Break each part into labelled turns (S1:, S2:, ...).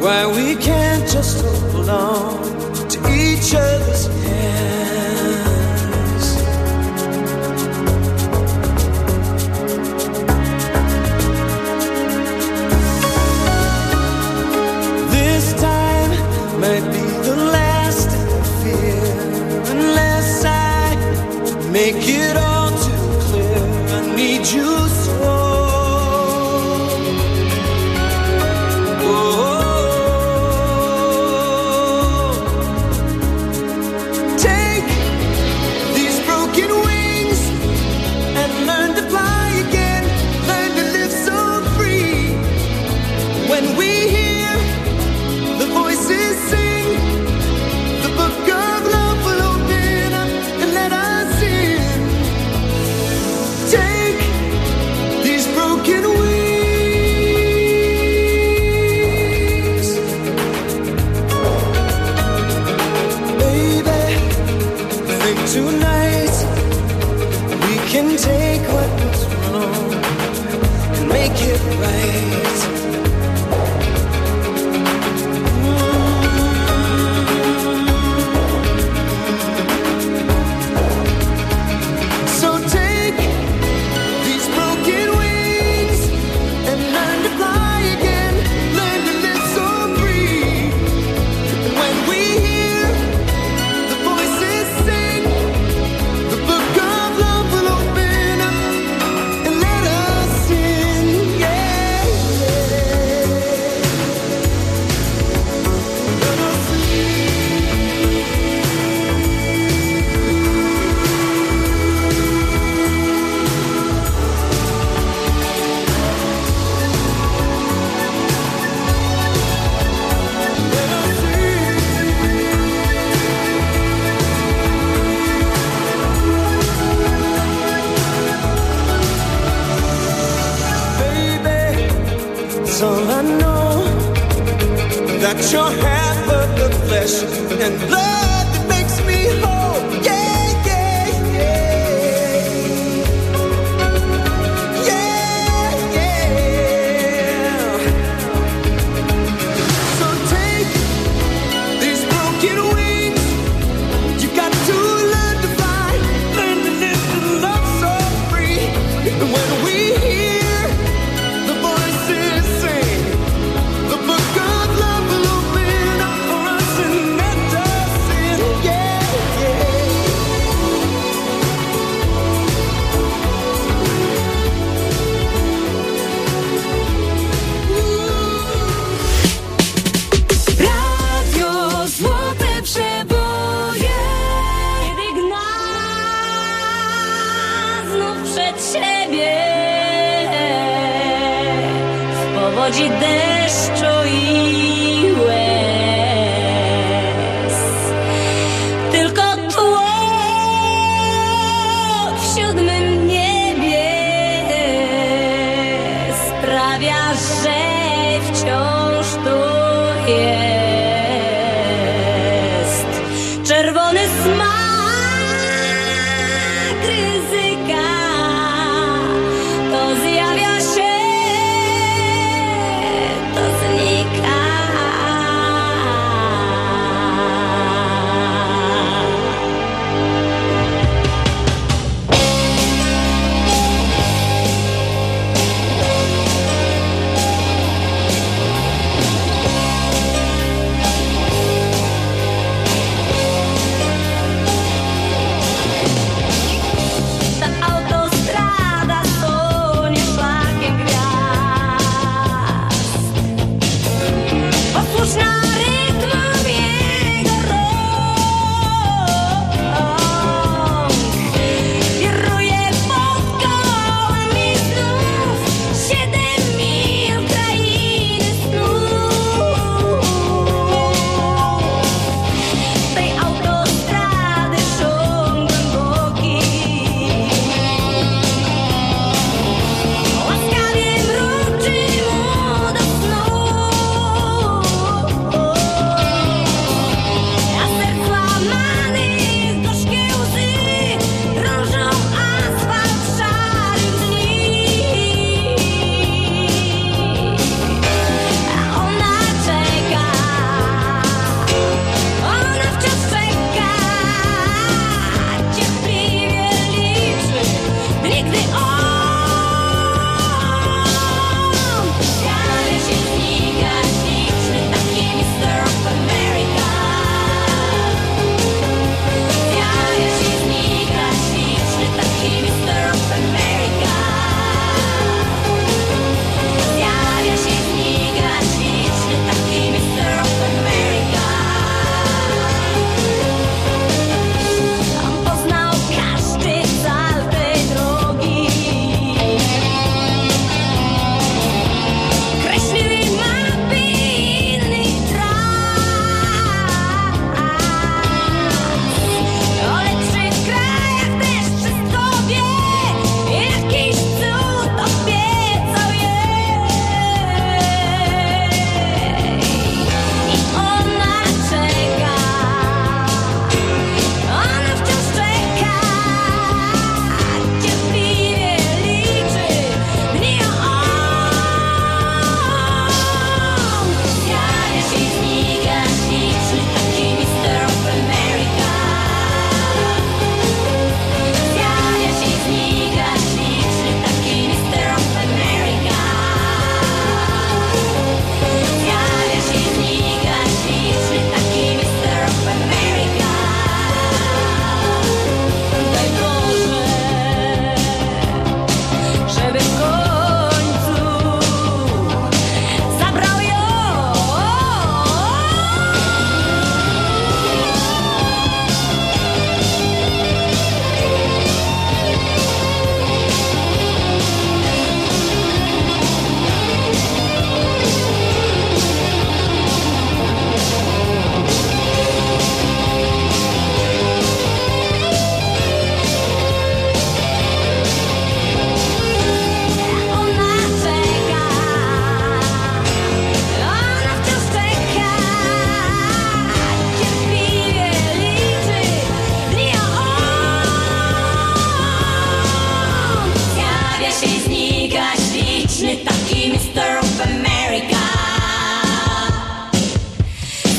S1: why we can't just hold on to each other's hands. This time might be the last I fear, unless I make it all too clear. I need you so. Tonight we can take what was wrong and make it right. So take these broken wings and learn to fly again, learn to live so free. And when we hear the voices sing, all I know, that you're half of the flesh and blood that makes me whole. Yeah, yeah, yeah. Yeah, yeah. So take these broken wings. You got to learn to fly, learn to live and love so free. And when we hear the voices sing, the book of love will open up for us and let us in. Yeah, yeah.
S2: Radio Złote Przeboje. Kiedy gna znów przed siebie w powodzi deszczu i łez, tylko tło w siódmym niebie sprawia, że wciąż tu jest czerwony smak ryzyka. To zjawia się, to znika.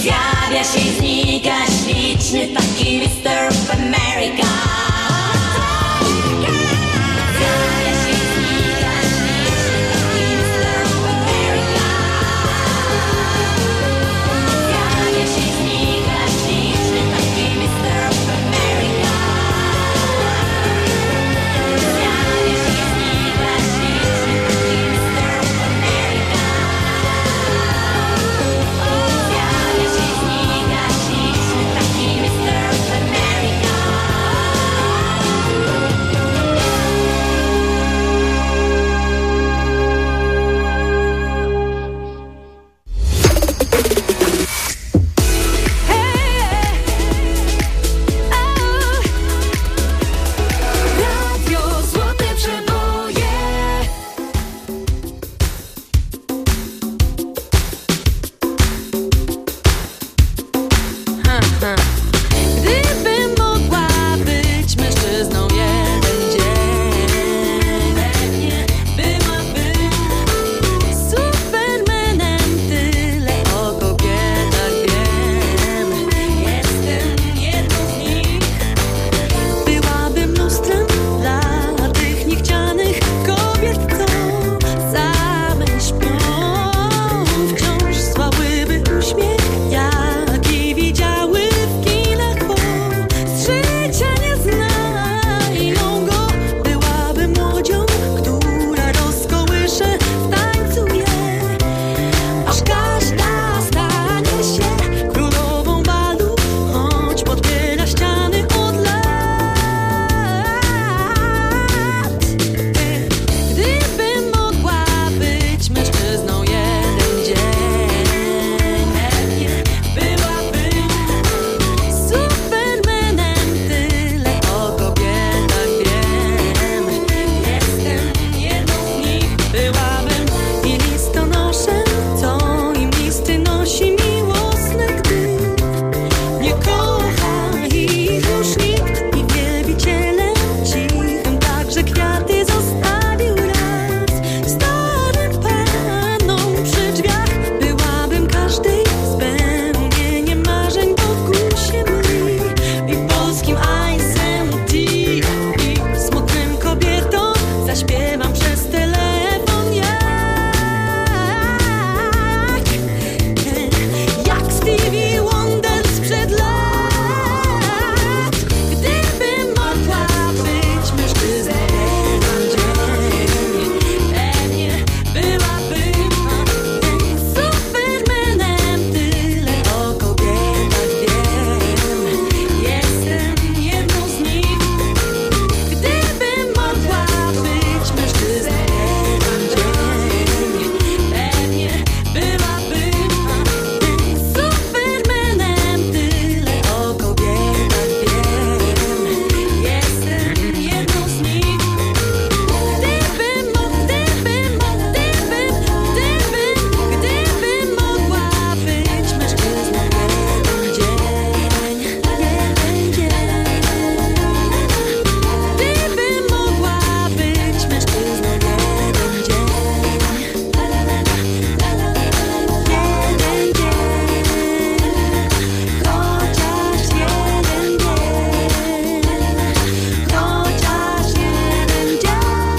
S2: Zjawia się i znika śliczny taki Mr. of America. Zjawia się i znika śliczny taki Mr. of America. Zjawia się i znika śliczny taki Mr. of America. Zjawia się i znika śliczny taki Mr. of America. Zjawia się i znika śliczny taki Mr. of America. Radio Złote Przeboje.
S3: Gdybym mogła być mężczyzną jeden dzień, pewnie byłabym supermanem. Tyle o kobietach wiem, jestem jedną z nich. Byłabym lustrem dla tych niechcianych kobiet, co same śpią. Wciąż słabyby uśmiech, jaki widziały w kinach, bo z życia nie znają go. Byłabym młodzią, która rozkołysze w tańcu je, aż każda stanie się królową balu, choć podbiera ściany od lat. Gdybym mogła być mężczyzną jeden dzień, pewnie byłabym supermanem. Tyle o kobietach wiem, jestem jedną z nich. Byłabym i listonoszem, co im listy nosi miłosne, gdy nie kocha ich już nikt. I wielbicielem cichym także kwiaty zostawił raz starym panom przy drzwiach. Byłabym każdej spełnieniem marzeń, pokusiem mri i polskim Icem Tea. I smutnym kobietom zaśpiewam przez telefon jak Stevie Wonder sprzed lat. Gdybym mogła być mężczyzną jeden dzień, pewnie byłabym supermanem. Tyle o kobietach wiem, jestem jedną z nich. Gdybym mogła być mężczyzną jeden dzień, pewnie byłabym supermanem. Tyle o kobietach wiem, jestem jedną z nich. Gdybym mogła być mężczyzną jeden dzień, jeden dzień. Gdybym mogła być mężczyzną jeden dzień, jeden dzień, chociaż jeden dzień, chociaż jeden dzień.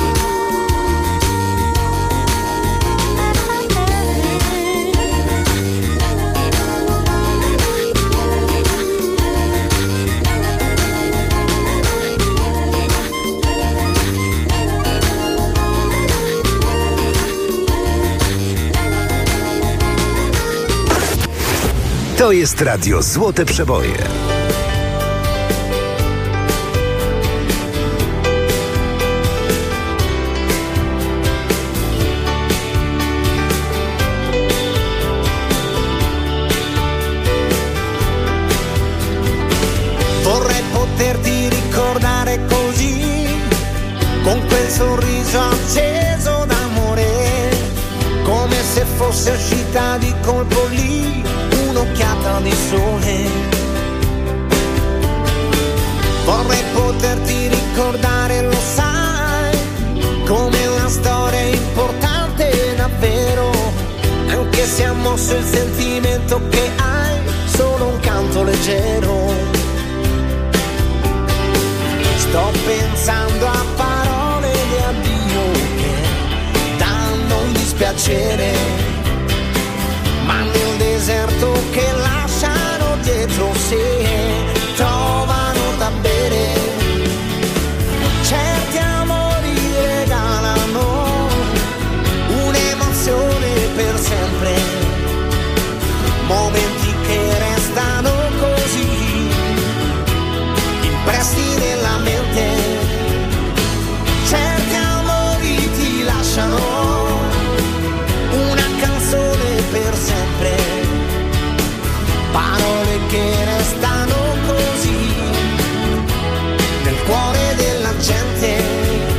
S4: To jest Radio Złote Przeboje.
S1: Vorrei poterti ricordare così, con quel sorriso acceso d'amore, come se fosse uscita di colpo lì un'occhiata di sole. Vorrei poterti ricordare, lo sai, come una storia importante davvero, anche se ha mosso il sentimento che hai
S5: leggero. Sto pensando a parole di addio che danno un dispiacere, ma nel deserto che lasciano dietro sé trovano da bere. Certi amori regalano un'emozione per sempre, momenti che restano così impressi nella mente. Certi amori ti lasciano una canzone per sempre, parole che restano così nel cuore della gente.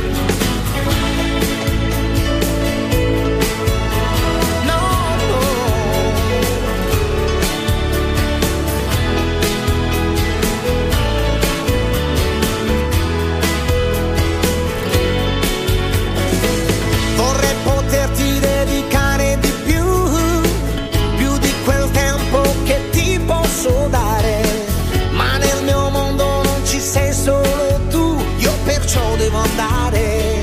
S5: Devo andare.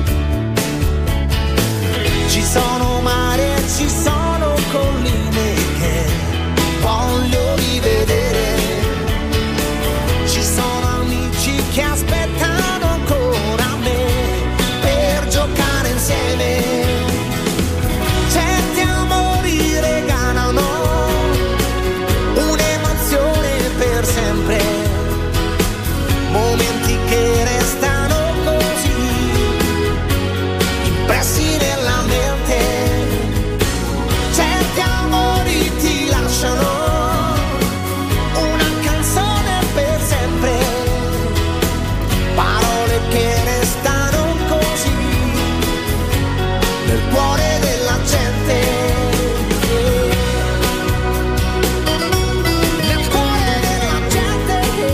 S5: Ci sono mari e ci sono colline che voglio rivedere. Ci sono amici che aspettano ancora me per giocare insieme. Certi amori regalano un'emozione per sempre, momenti che restano nella mente. Certi amori ti lasciano una canzone per sempre, parole che restano così nel cuore della gente, nel cuore della gente.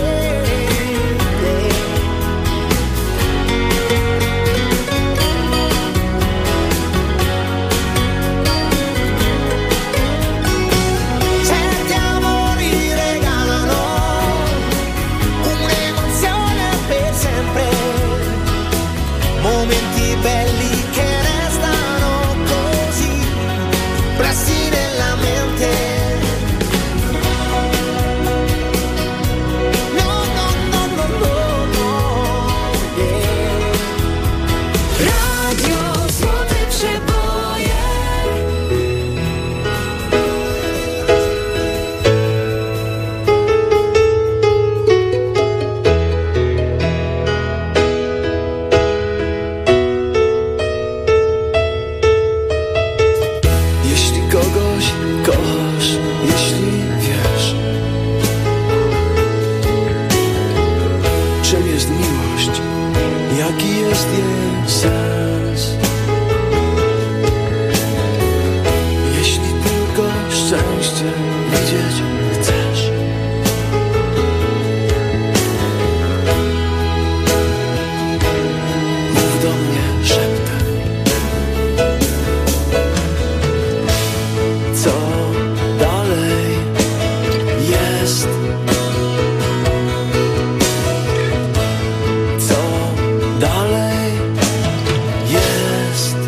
S5: Momenti belli che restano così impressi nella mente. No, no, no, no, no, no, yeah.
S3: Radio Złote Przeboje.
S1: Kochasz, jeśli wiesz, czym jest miłość, jaki jest jej sens. Jeśli tylko szczęście widzieć chcesz, mów do mnie szeptem. Co dalej jest? Co dalej jest?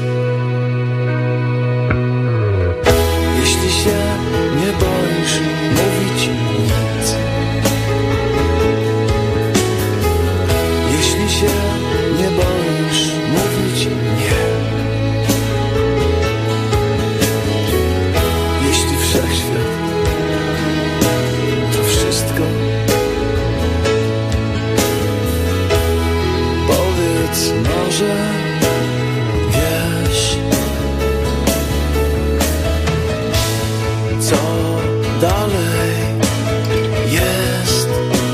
S1: Jeśli się nie boisz mówić nic, jeśli się nie boisz mówić nie, wszechświat to wszystko, powiedz może wiesz, co dalej jest,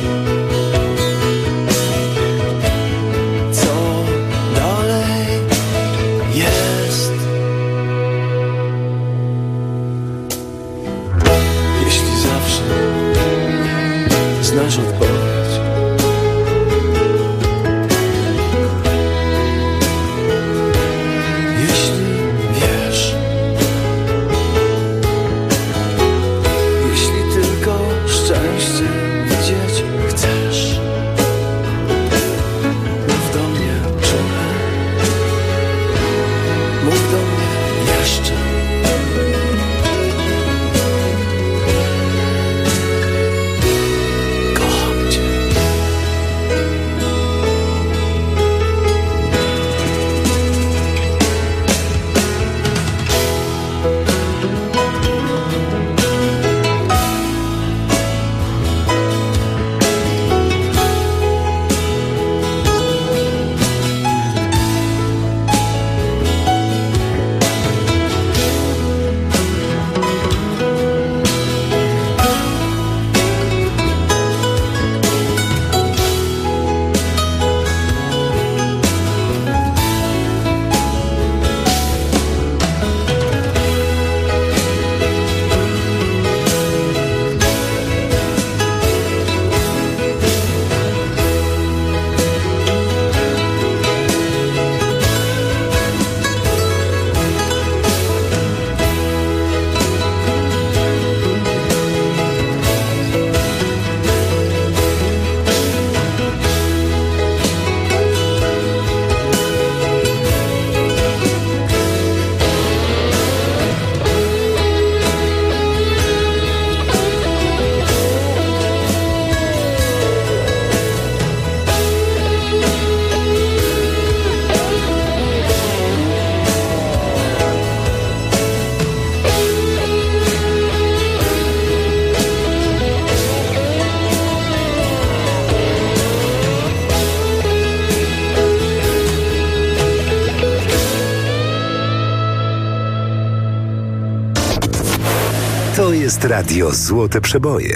S1: co dalej jest. Jeśli zawsze znasz odpowiedź, jeśli wiesz, jeśli tylko szczęście
S4: jest radio Złote Przeboje.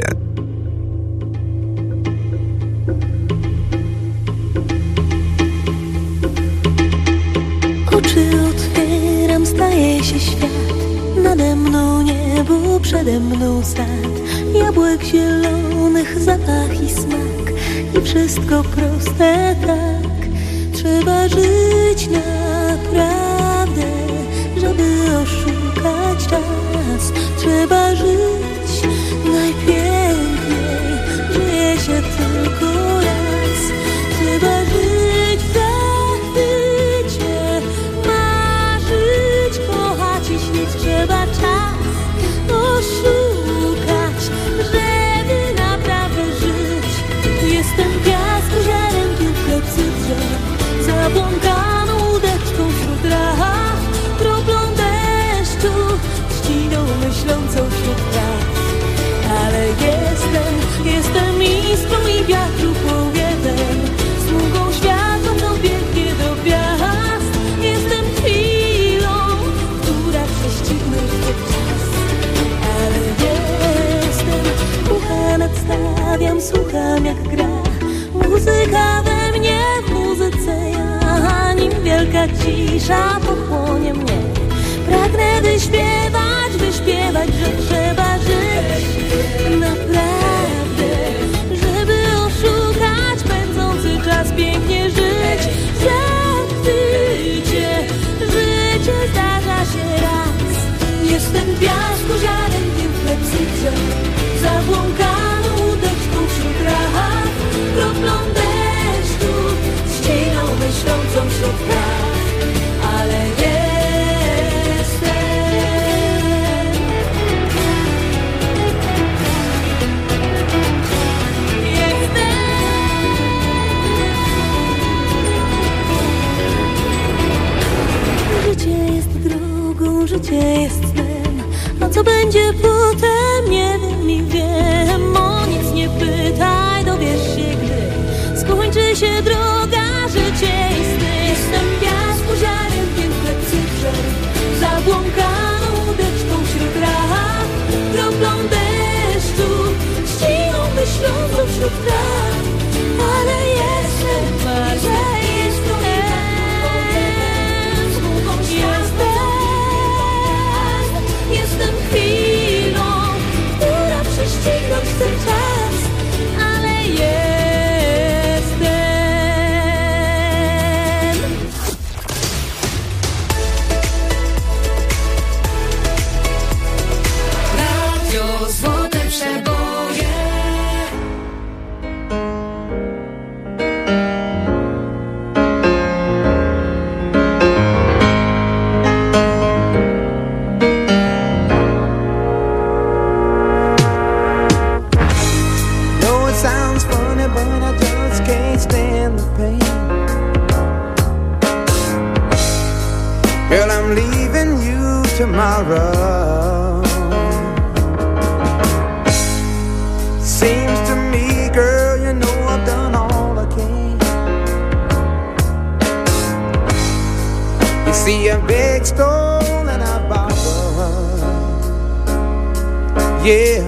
S3: Oczy otwieram, staje się świat. Nade mną niebo, przede mną sad. Jabłek zielonych, zapach i smak. I wszystko proste tak. Trzeba żyć naprawdę, żeby oszukać czas. Trzeba żyć najpiękniej, żyje się tylko raz. Trzeba żyć w zachwycie, marzyć, kochać i śnić. Trzeba czas oszukać, żeby naprawdę żyć. Jestem piasku, ziarenkiem w klepsydrze, zabłąkaną łódeczką wśród raw, kroplą deszczu, trzciną myślącą wśród traw. Ale jestem iskrą i wiatru powiewem, smugą światła dobiegnie do gwiazd. Jestem chwilą, która prześcignie ten czas. Ale ucha nadstawiam, słucham jak gra muzyka we mnie, w muzyce ja. Nim wielka cisza pochłonie mnie, pragnę wyśpiewać, że trzeba żyć naprawdę, żeby oszukać pędzący czas, pięknie żyć. Życie zdarza się raz. Jestem piasku, ziarenkiem w klepsydrze, zabłąkaną łódeczką wśród raw, kroplą deszczu, trzciną myślącą wśród traw. Ale życie jest snem, a co będzie potem, nie wiem i wiem. O nic nie pytaj, dowiesz się, gdy skończy się droga, życie jest snem. Jestem piasku, ziarenkiem w klepsydrze, zabłąkaną łódeczką wśród raw, kroplą deszczu, trzciną myślącą wśród traw. Ale jestem chwilą, która prześcignąć ten czas. Ale jestem
S2: Radio Złote Przeboje.
S5: Know it sounds funny, but I just can't stand the pain. Girl, I'm leaving you tomorrow. Seems to me, girl, you know I've done all I can. You see, I beg, stole, and I borrowed. Yeah.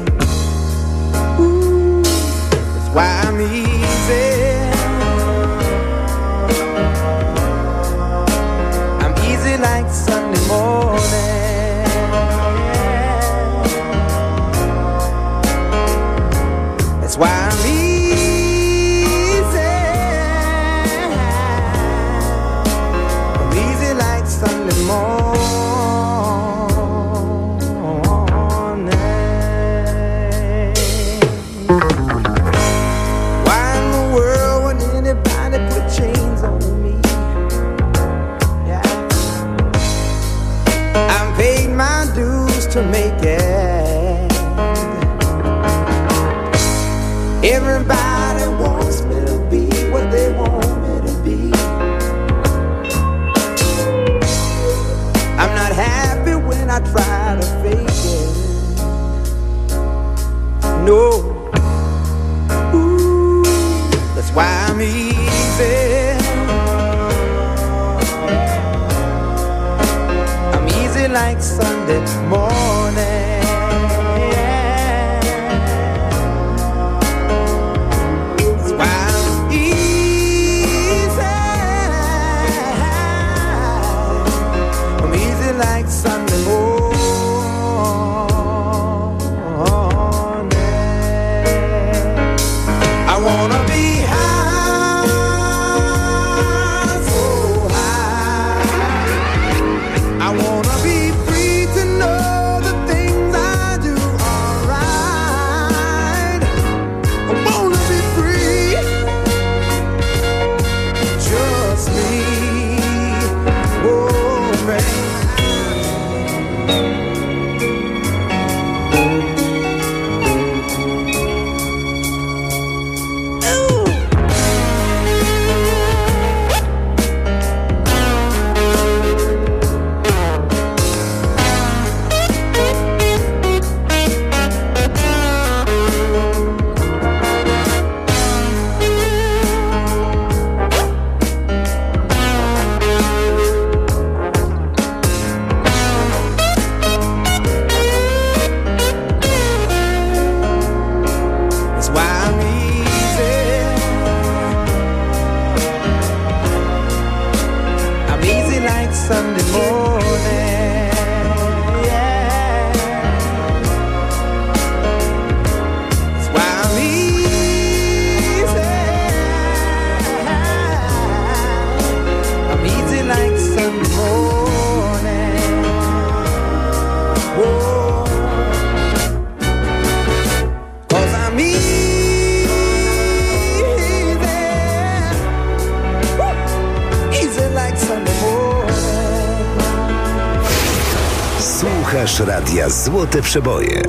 S5: Ooh, that's why I'm easy. I'm easy like Sunday morning. That's why I'm easy. I'm easy like Sunday morning. Why in the world would anybody put chains on me? Yeah. I've paid my dues to make it. Everybody wants me to be what they want me to be. I'm not happy when I try to fake it. No. Ooh, that's why I'm easy. I'm easy like Sunday morning. Yeah.
S4: Słuchasz radia Złote Przeboje.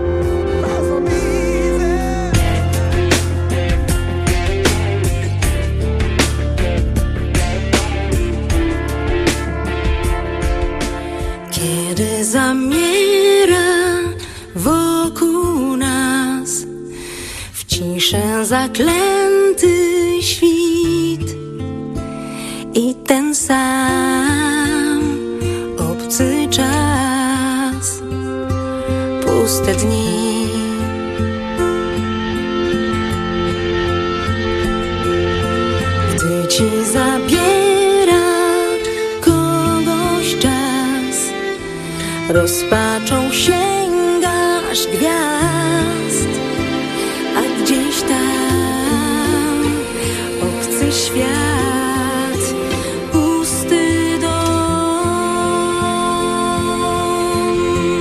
S3: Kiedy zamiera wokół nas w ciszę zaklęty świt i ten sam obcy czas, puste dni. Gdy ci zabiera kogoś czas, rozpaczą sięgasz gwiazd, a gdzieś tam obcy świat, pusty dom.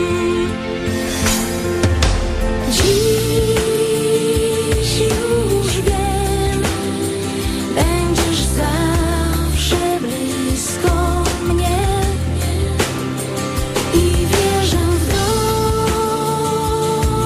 S3: Dziś już wiem, będziesz zawsze blisko mnie i wierzę w dom.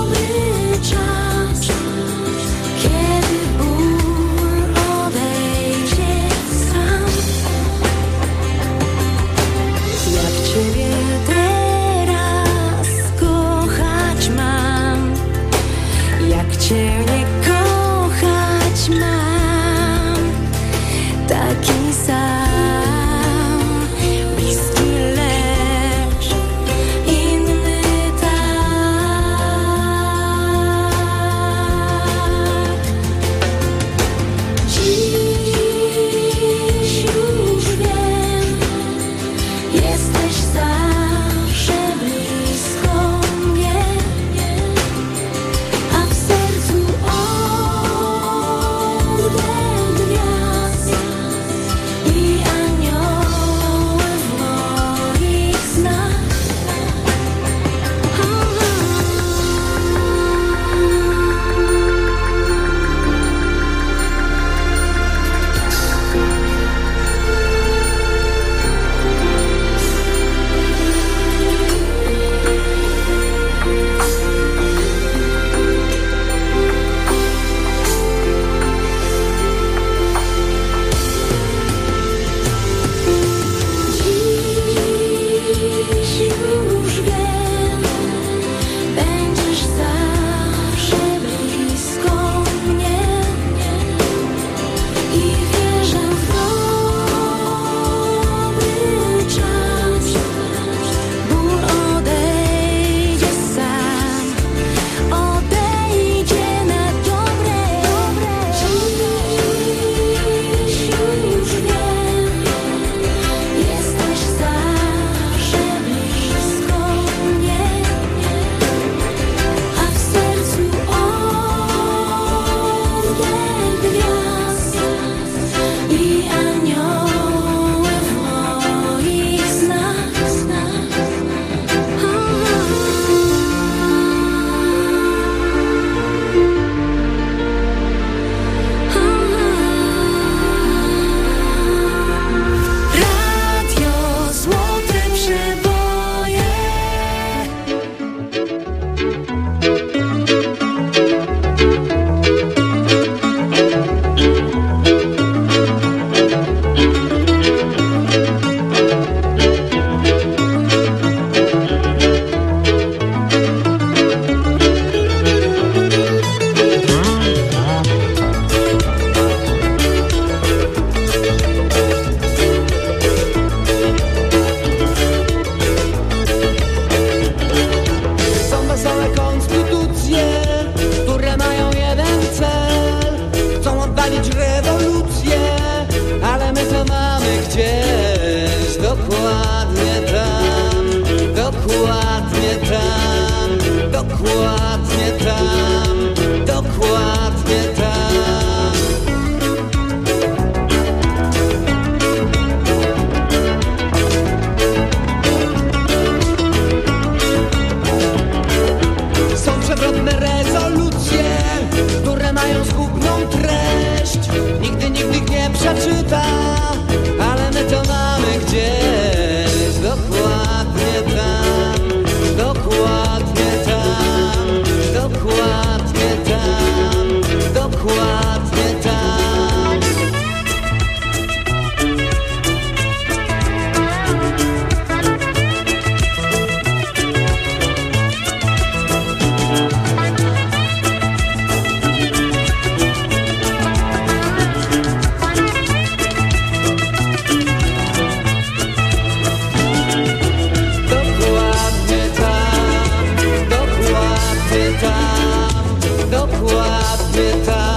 S1: dokładnie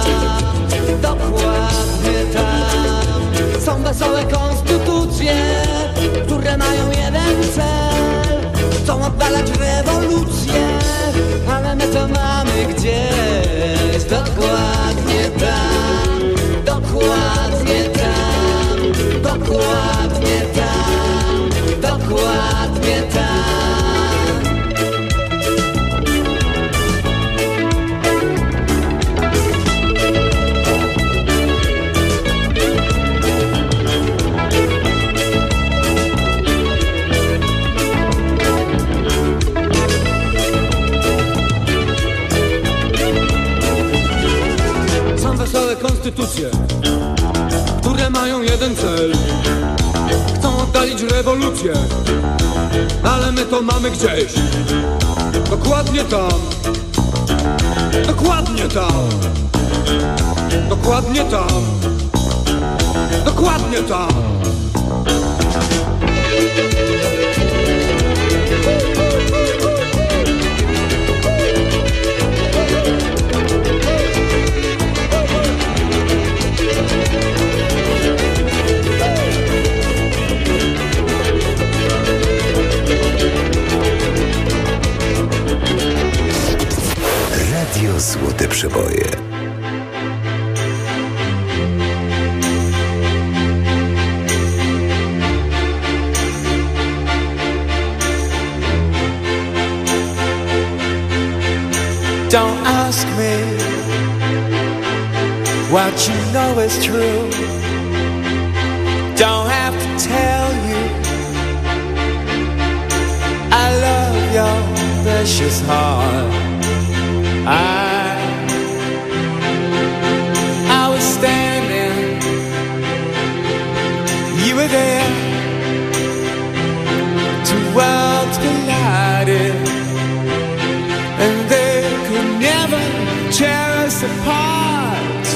S1: tam. Są wesołe konstytucje, które mają jeden cel. Chcą oddalać rewolucję, ale my to mamy gdzieś. Dokładnie tam, dokładnie tam, dokładnie tam, dokładnie tam.
S6: Wesołe konstytucje, które mają jeden cel. Chcą oddalić rewolucję, ale my to mamy gdzieś. Dokładnie tam, dokładnie tam, dokładnie tam, dokładnie tam.
S4: Radio Złote Przeboje.
S5: Don't ask me what you know is true. Don't have to tell you I love your precious heart. I was standing, you were there. Two worlds collided, and they could never tear us apart.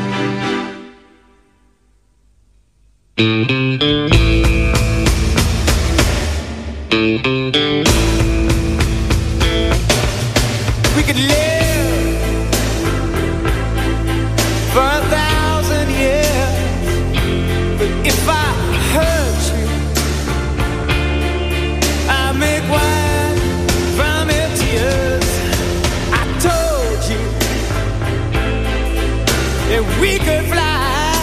S5: We could live for 1,000 years, but if I hurt you, I make wine from your tears. I told you that we could fly,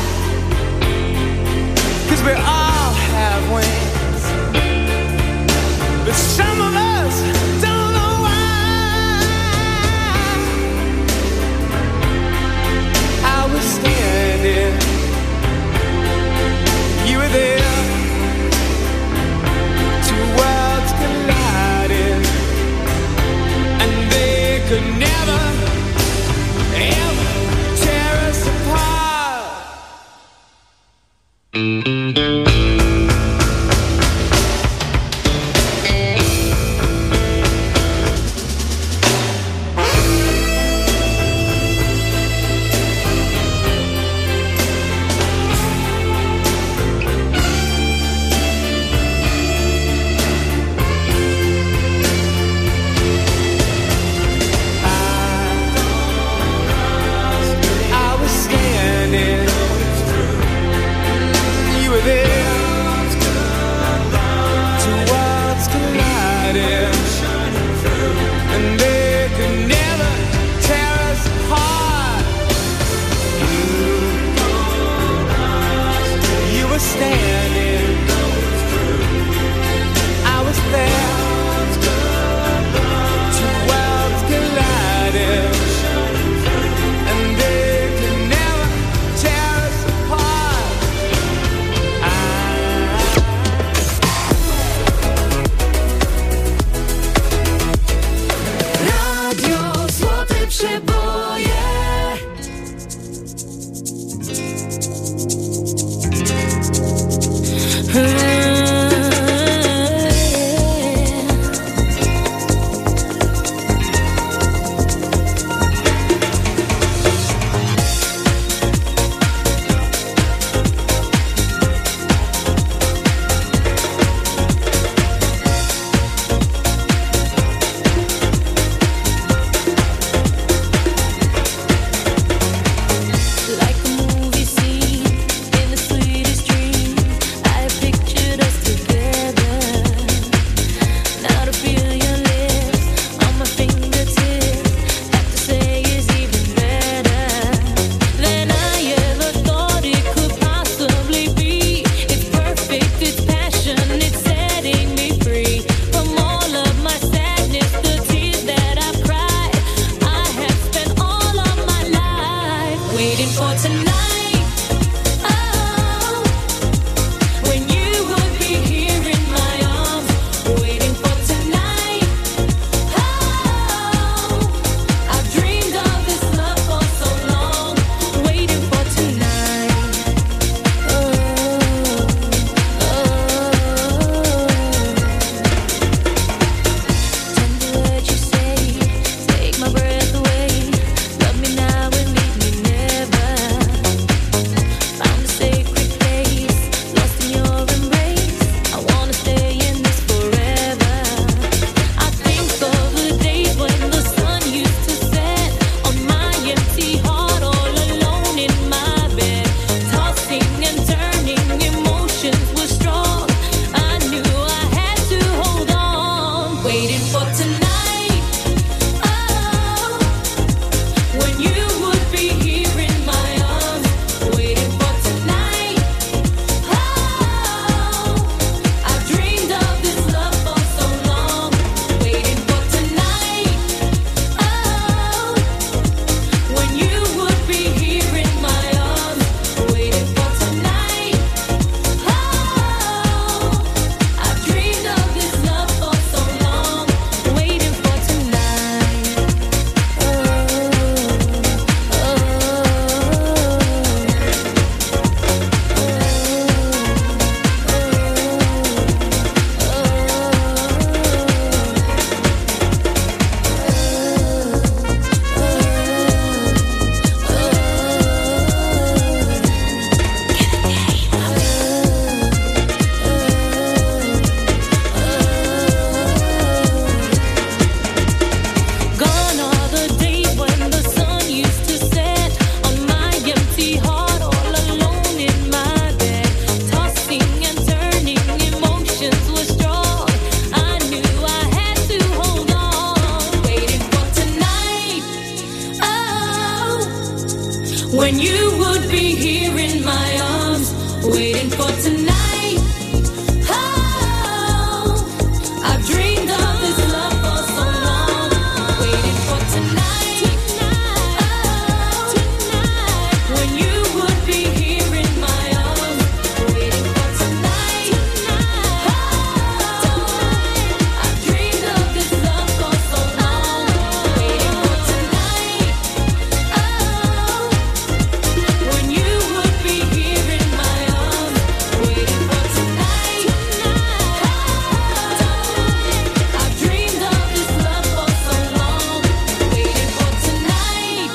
S5: 'cause we all have wings, but some of us don't know why. I was standing, you were there. Two worlds collided, and they could never, ever tear us apart. I was standing, you were there. Two worlds collided, and they could never tear us apart. You were standing, I was there. Two worlds collided, and they could never tear us apart.
S3: Radio Złote Przeboje. when you would be here in my arms, waiting for tonight. Oh, I've dreamed of this love for so long, waiting for tonight. Oh, when you would be here in my arms, waiting for tonight. Oh, I've dreamed of this love for so long, waiting for tonight. Oh, when you would be here in my arms, waiting for tonight. I've dreamed of this love for so long, waiting for tonight.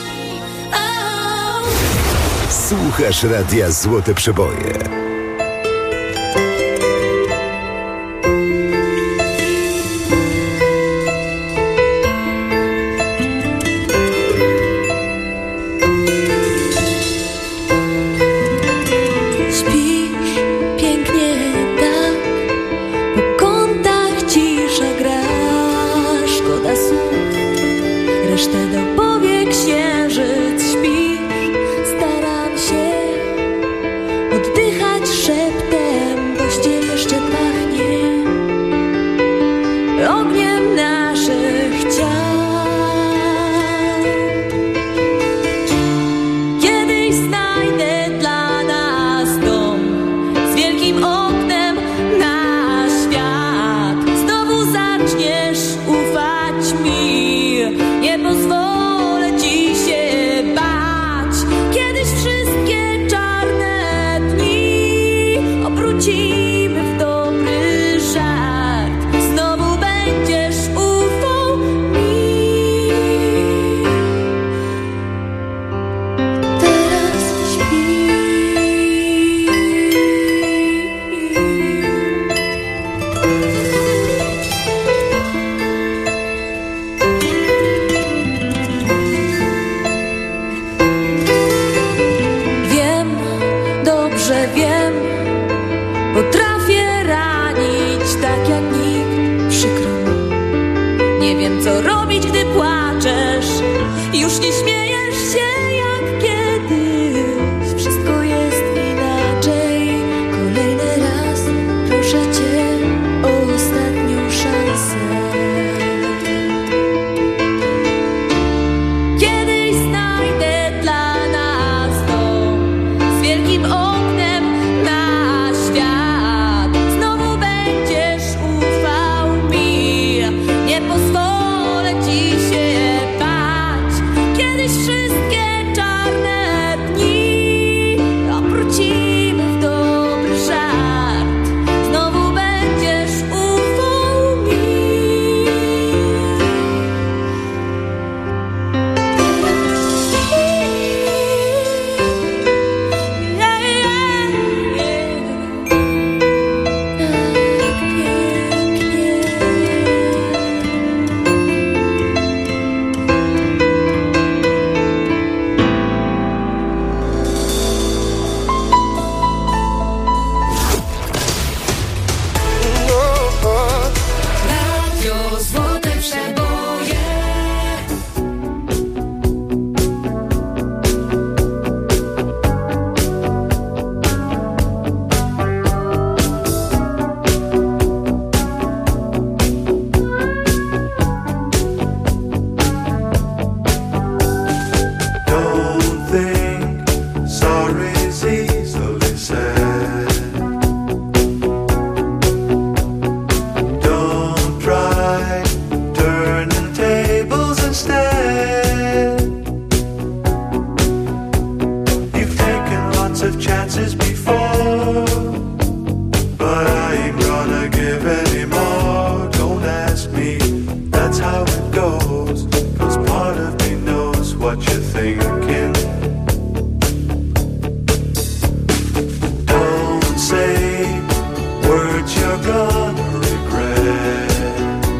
S4: Słuchasz Radia Złote Przeboje.
S3: Śpisz pięknie tak, po kątach cisza gra, szkoda słów, resztę dopowie księżyc. Śpisz, staram się oddychać szeptem, pościel jeszcze pachnie ogniem naszych ciał. Kiedyś znajdę dla nas dom z wielkim oknem na świat. Znowu zaczniesz ufać mi, nie pozwolę ci się bać. Kiedyś wszystkie czarne dni obrócimy w dobry żart. Znowu będziesz ufał mi. Teraz śpi. Wiem, dobrze wiem, potrafię ranić tak jak nikt, przykro mi. Nie wiem, co robić, gdy płaczesz. Już nie śmiejesz się jak kiedyś. Wszystko jest inaczej. Kolejny raz proszę cię o ostatnią szansę. Kiedyś znajdę dla nas dom z wielkim oknem na świat. Znowu będziesz ufał mi, nie pozwolę ci się bać. Kiedyś wszystkie czarne dni obrócimy w dobry żart. Znowu będziesz ufał mi. Radio Złote Przeboje.
S7: Don't think sorry's easily said. Don't try turning tables instead. You've taken lots of chances before, but I ain't gonna give any more. Don't ask me, that's how it goes. 'Cause part of me knows what you're thinking. Don't say words you're gonna regret.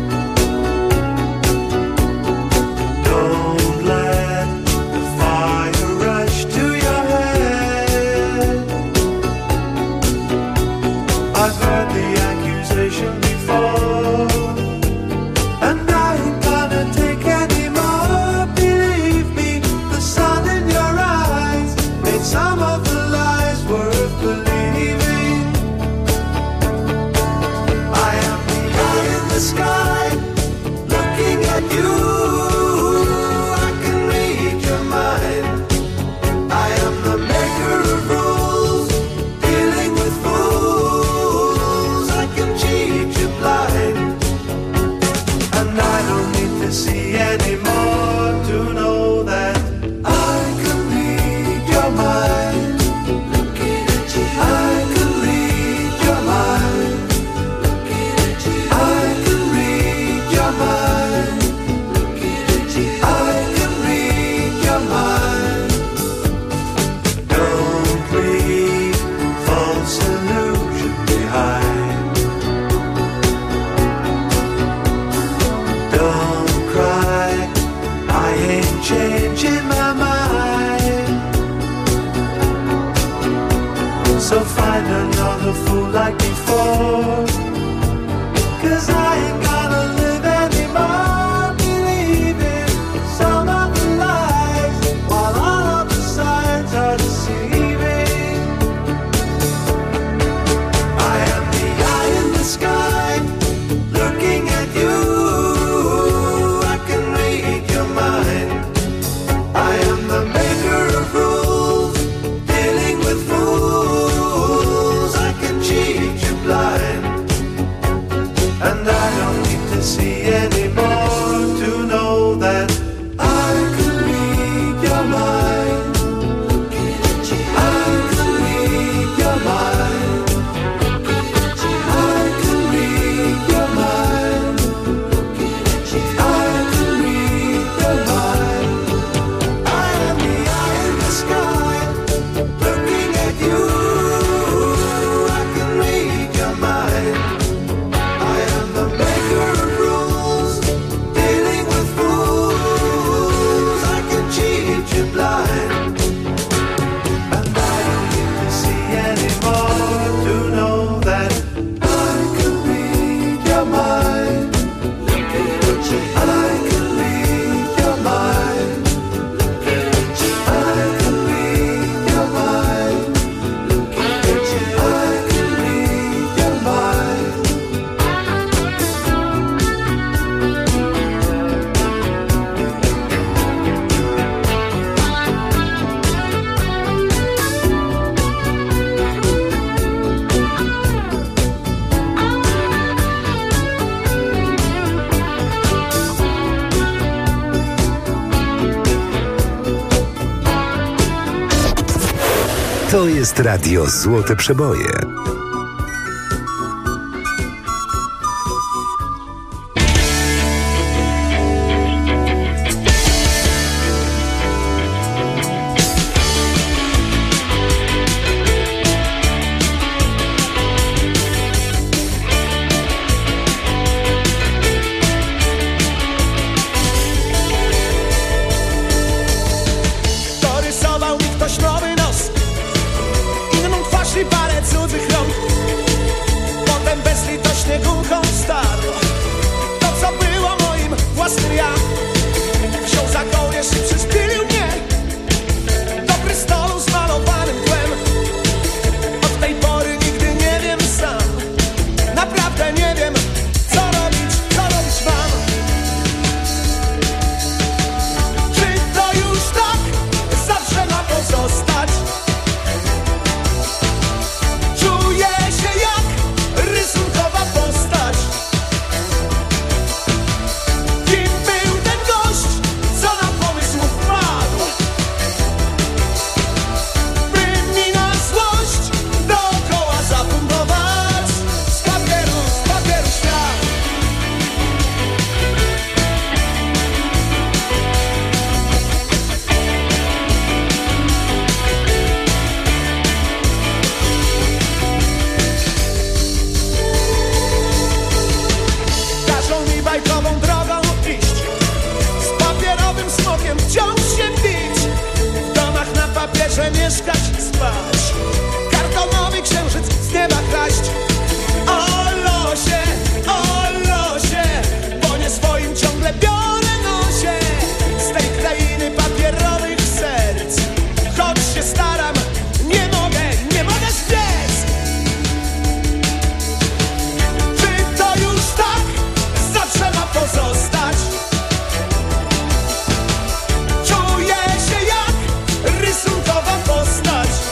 S7: Don't let the fire rush to your head. I've heard the accusation before, and I ain't gonna take any more. Believe me, the sun in your eyes like before. 'Cause I ain't gonna live anymore believing some of the lies, while all of the signs are deceiving. I am the eye in the sky, looking at you. I can read your mind. I am the maker of rules, dealing with fools. I can cheat you blind, and I don't need to see anymore to know that I can read your mind. I can read your mind. I can read your mind. I can read your mind. I am the eye in the sky, looking at you. I can read your mind. I am the maker of rules, dealing with fools. I can cheat you blind, and I don't need to see anymore to know that I can read your mind. I can read your mind. I can read your mind. I can read your mind.
S4: To jest Radio Złote Przeboje.
S5: Dorysował mi ktoś nowy nos, inną twarz i parę cudzych rąk. Potem bezlitośnie gumką starł to, co było moim własnym ja. Wziął za kołnierz i przyspielił mnie do prystolu z malowanym tłem. Od tej pory nigdy nie wiem sam, naprawdę nie wiem, co robić mam. Czy to już tak zawsze ma pozostać? Czuję się jak rysunkowa postać. Kim był ten gość, co na pomysł wpadł, by mi na złość dookoła zapompować z papieru świat. Każą mi bajkową drogą iść, z papierowym smokiem wciąż się bić, w domach na papierze mieszkać, spać, kartonowy księżyc z nieba kraść. O losie, bo nie swoim ciągle biorę nosie z tej krainy papierowych serc. Choć się staram, nie mogę zbiec. Czy to już tak zawsze ma pozostać? Czuję się jak rysunkowa postać.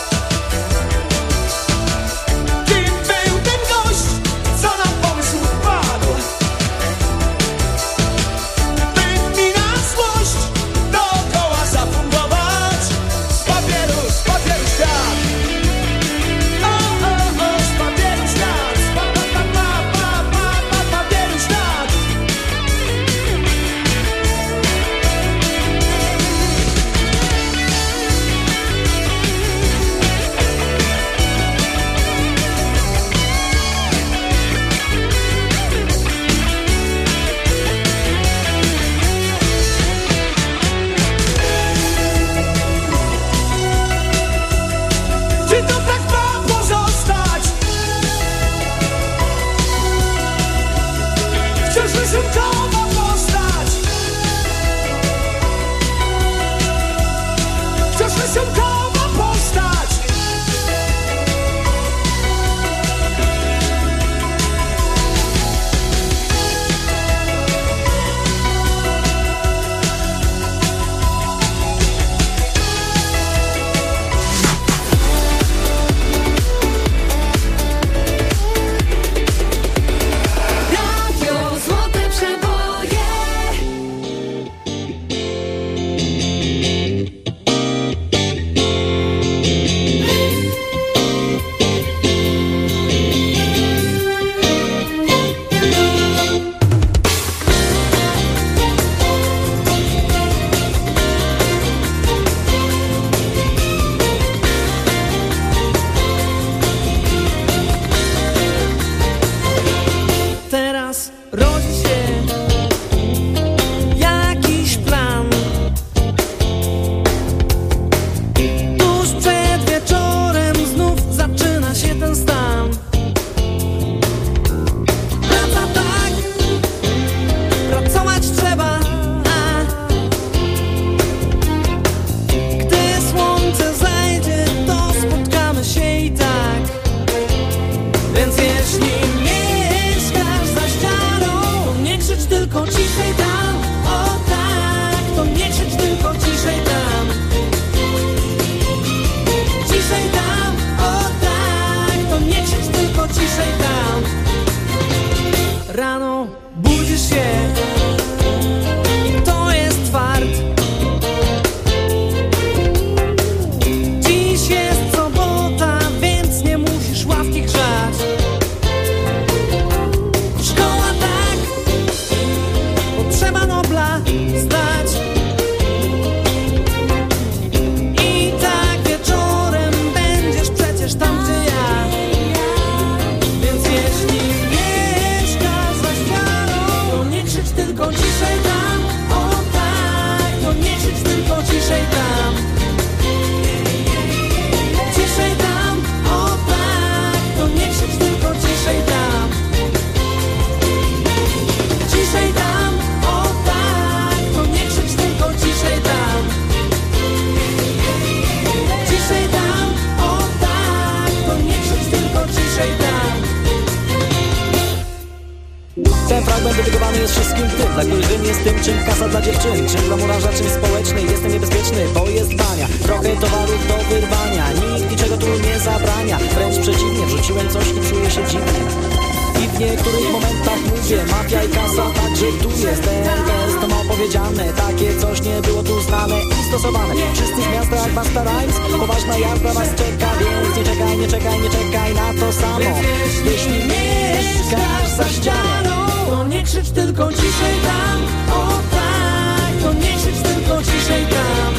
S8: czym? Czym dla murarza, czym społeczny? Jestem niebezpieczny, bo jest bania. Trochę towarów do wyrwania, nikt niczego tu nie zabrania. Wręcz przeciwnie, wrzuciłem coś i czuję się dziwnie. I w niektórych momentach mówię, mafia i kasa także tu jest. DLS to mało powiedziane, takie coś nie było tu znane i stosowane. Wszyscy z miasta jak Basta Rhymes, poważna jazda was czeka, więc nie czekaj, nie czekaj, nie czekaj na to samo. Jeśli mieszkasz za ścianą,
S3: To nie krzycz, tylko ciszej tam. O tak, to nie krzycz, tylko ciszej tam.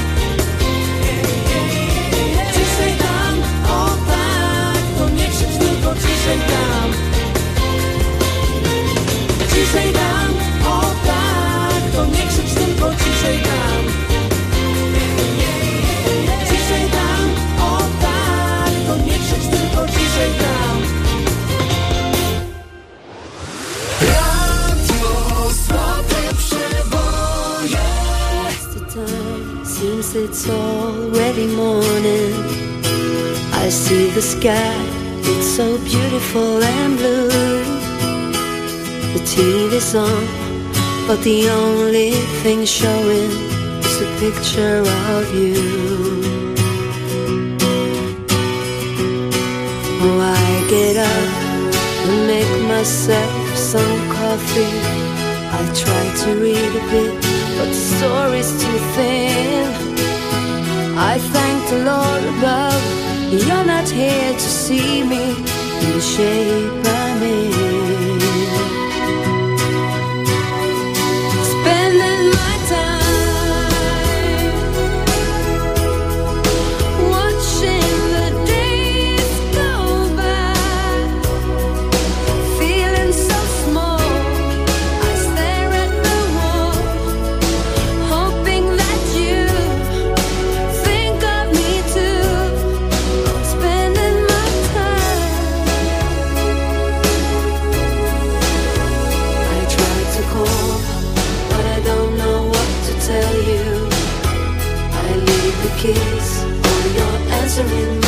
S3: Ciszej tam, o tak, to nie krzycz, tylko ciszej tam. Ciszej tam, o tak, to nie krzycz, tylko ciszej tam. Ciszej tam, o tak, to nie krzycz, tylko ciszej tam.
S9: Seems it's already morning. I see the sky, it's so beautiful and blue. The TV's on, but the only thing showing is a picture of you. Oh, I get up and make myself some coffee. I try to read a bit, but the story's too thin. I thank the Lord above, you're not here to see me in the shape I'm in. Spending my time watching the days go by, feeling so small. I stare at the wall, hoping that you think of me too. Spending my time. I try to call, but I don't know what to tell you. I leave the keys on your answering